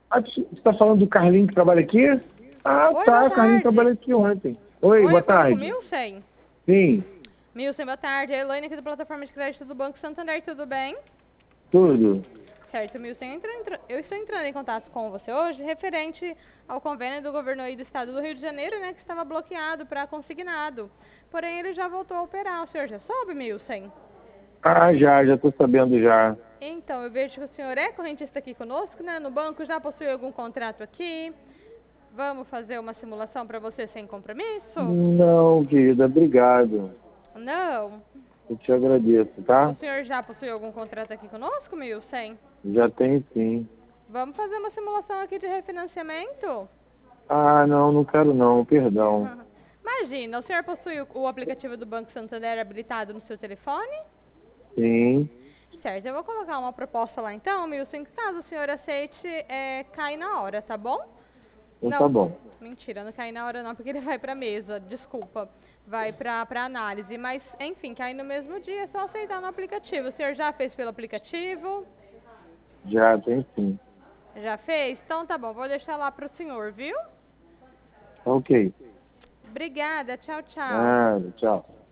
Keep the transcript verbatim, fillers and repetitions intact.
Ah, você está falando do Carlinho que trabalha aqui? Ah, Oi, tá, boa o Carlinho tarde. trabalha aqui ontem. Oi, Oi, boa eu falo com o tarde. Milsen? Sim, Milsen, boa tarde. É a Elaine aqui da plataforma de crédito do Banco Santander, tudo bem? tudo. Certo, Milsen, eu, entra- eu estou entrando em contato com você hoje referente ao convênio do governo aí do estado do Rio de Janeiro, né, que estava bloqueado para consignado. Porém, ele já voltou a operar. O senhor já soube, Milsen? Ah, já, já tô sabendo já. Então, eu vejo que o senhor é correntista aqui conosco, né, no banco, já possui algum contrato aqui. Vamos fazer uma simulação para você sem compromisso? Não, querida, obrigado. Não. Eu te agradeço, O tá? senhor já possui algum contrato aqui conosco, Milsen? Já tem sim. Vamos fazer uma simulação aqui de refinanciamento? Ah, não, não quero não, perdão. Imagina, o senhor possui o, o aplicativo do Banco Santander habilitado no seu telefone? Sim, Certo, eu vou colocar uma proposta lá então, Milson, que caso o senhor aceite, é, cai na hora, tá bom? então tá Não, bom. mentira, não cai na hora não, porque ele vai pra mesa, desculpa. Vai pra, pra análise, mas enfim, cai no mesmo dia, é só aceitar no aplicativo. O senhor já fez pelo aplicativo? Já tem sim. Já fez? Então tá bom, vou deixar lá pro senhor, viu? Ok. Obrigada, tchau, tchau. Ah, tchau.